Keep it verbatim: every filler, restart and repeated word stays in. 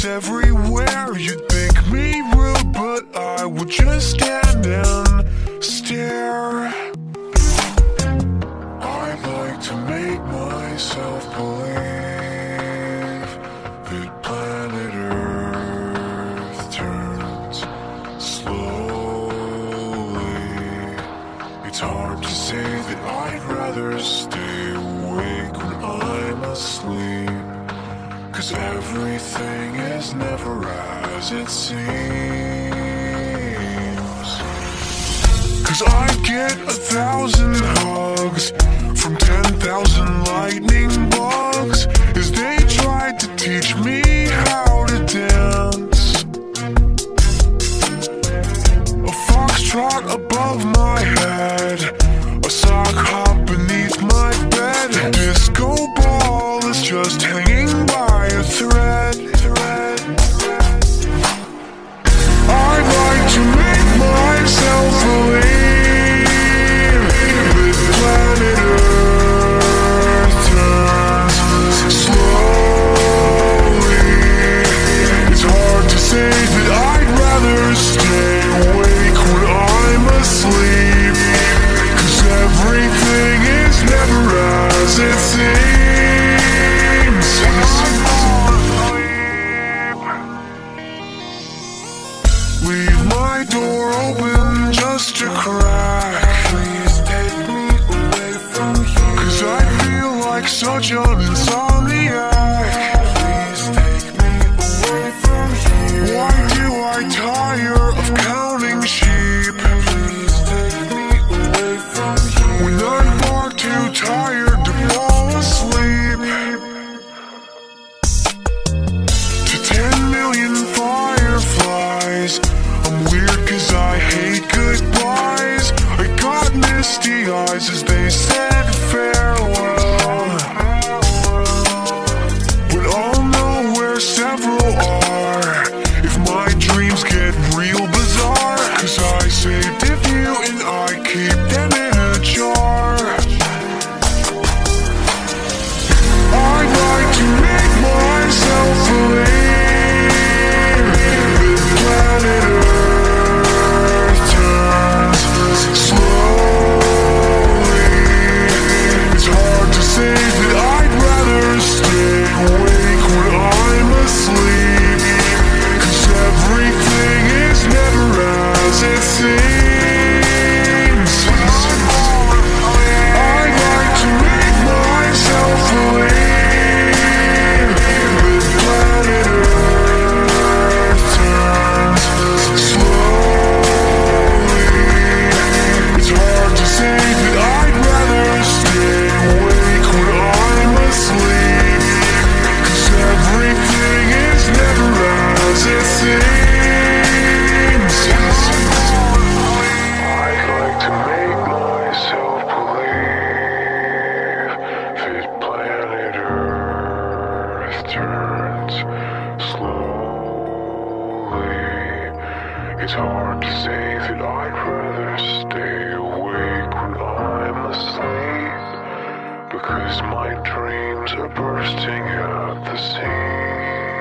Cause everywhere you'd think me rude, but I would just stand and stare. I'd like to make myself believe that planet Earth turns slowly. It's hard to say that I'd rather stay awake when I'm asleep, cause everything is never as it seems. Cause I get a thousand hugs from ten thousand lightning bugs as they tried to teach me how to dance. A foxtrot above my head, a sock hop beneath my bed, a disco ball is just hanging by a thread. I'd like to make myself believe that planet Earth turns slowly. It's hard to say that I'd rather stay awake when I'm asleep, cause everything is never as it seems. Leave my door open just a crack. Please take me away from here, cause I feel like such an insomniac. Please take me away from here. Why do I tire of counting sheep? Please take me away from here when I'm far too tired to fall asleep. To ten million fireflies, I'm weird cause I hate goodbyes. I got misty eyes as they said farewell, but I'll know where several are if my dreams get real bizarre, cause I saved a few and I keep them in a jar. I'd like to make myself believe that planet Earth turns slowly. It's hard to say that I'd rather stay awake when I'm asleep, cause everything is never as it seems. I'd like to make myself believe that planet Earth turns slowly. It's hard to say that I'd rather stay awake when I'm asleep, cause everything is never as it seems. I'd like to make myself believe that planet Earth turns slowly. It's hard to say that I'd rather stay awake when I'm asleep, because my dreams are bursting at the seams.